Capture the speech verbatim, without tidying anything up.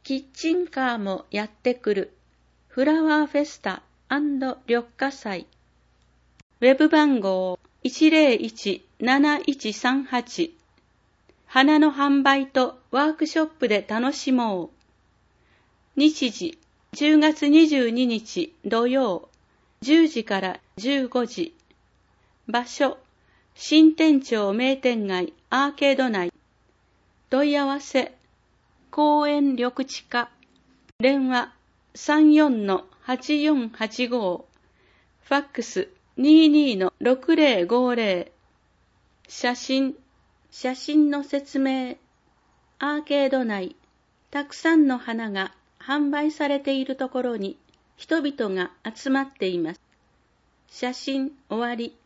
キッチンカーもやってくるフラワーフェスタ&緑化祭。ウェブ番号 いちゼロいち なないちさんはち。花の販売とワークショップで楽しもう。日時じゅうがつにじゅうににち土曜じゅうじからじゅうごじ。場所新店町名店街アーケード内。問い合わせ公園緑地課電話 さんよんのはちよんはちご。ファックス にじゅうにのろくゼロごゼロ。写真写真の説明。アーケード内たくさんの花が販売されているところに人々が集まっています。写真終わり。